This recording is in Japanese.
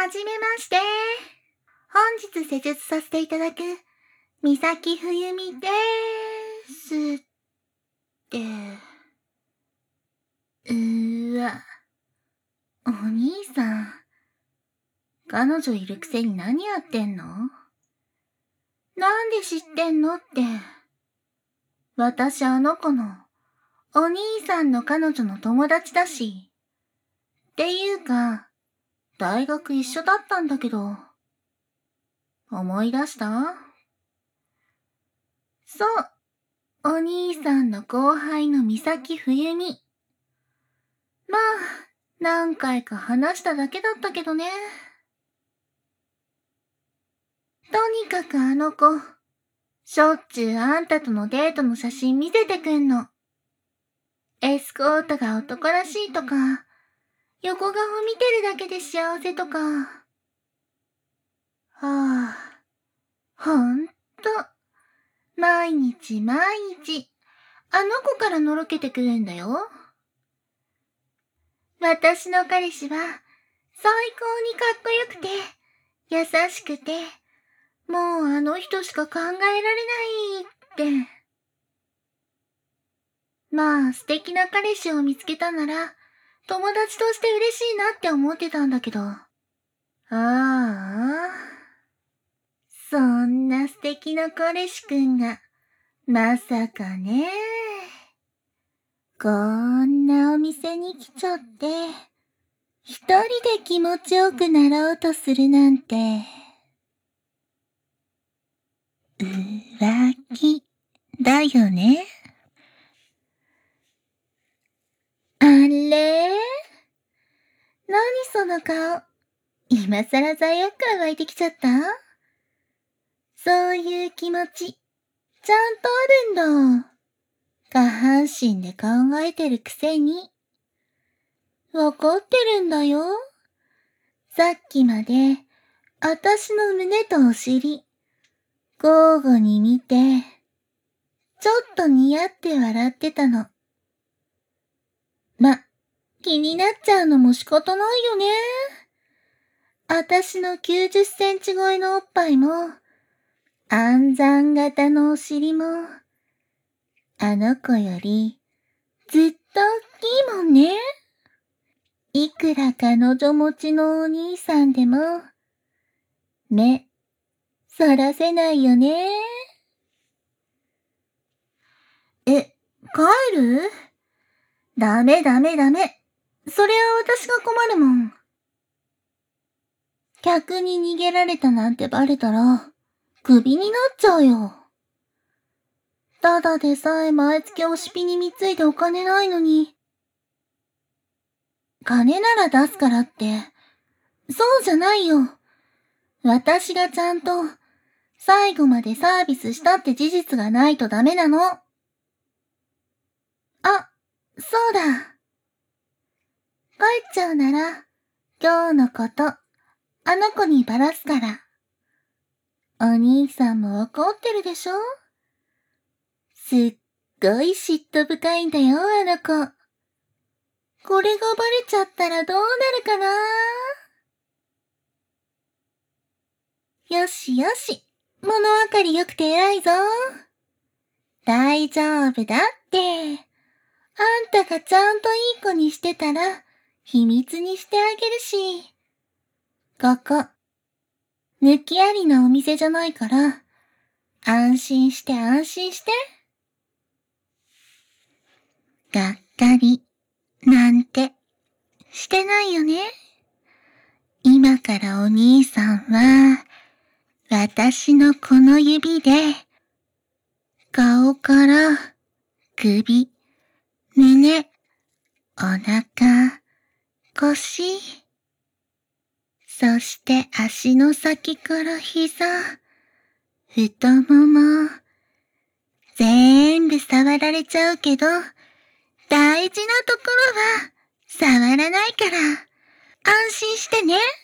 はじめまして。本日施術させていただく、三崎冬美でーす。って。お兄さん。彼女いるくせに何やってんの？なんで知ってんのって。私あの子の、お兄さんの彼女の友達だし。っていうか、大学一緒だったんだけど。思い出した？そう、お兄さんの後輩の三崎冬美。まあ、何回か話しただけだったけどね。とにかくあの子、しょっちゅうあんたとのデートの写真見せてくんの。エスコートが男らしいとか、横顔見てるだけで幸せとか。はあ、ほんと、毎日毎日、あの子からのろけてくるんだよ。私の彼氏は、最高にかっこよくて、優しくて、もうあの人しか考えられないって。まあ素敵な彼氏を見つけたなら、友達として嬉しいなって思ってたんだけど。ああ、そんな素敵な彼氏くんが、まさかね。こんなお店に来ちゃって、一人で気持ちよくなろうとするなんて。浮気だよね。あれ？何その顔。今更罪悪感湧いてきちゃった？そういう気持ち、ちゃんとあるんだ。下半身で考えてるくせに。わかってるんだよ。さっきまで、あたしの胸とお尻、交互に見て、ちょっと似合って笑ってたの。ま、気になっちゃうのも仕方ないよね。あたしの90センチ超えのおっぱいも、暗算型のお尻も、あの子より、ずっと大きいもんね。いくら彼女持ちのお兄さんでも、目、そらせないよね。帰る？ダメ。それは私が困るもん。客に逃げられたなんてバレたら、クビになっちゃうよ。ただでさえ毎月おしぴに貢いでお金ないのに。金なら出すからって、そうじゃないよ。私がちゃんと、最後までサービスしたって事実がないとダメなの。あ、そうだ。帰っちゃうなら、今日のこと、あの子にばらすから。お兄さんも怒ってるでしょ？すっごい嫉妬深いんだよ、あの子。これがバレちゃったらどうなるかな？よし、物分かりよくて偉いぞ。大丈夫だって。あんたがちゃんといい子にしてたら、秘密にしてあげるし。ここ、抜きありなお店じゃないから、安心して。がっかり、なんて、してないよね。今からお兄さんは、私のこの指で、顔から、首、胸、お腹、腰、そして足の先から膝、太もも、全部触られちゃうけど、大事なところは触らないから、安心してね。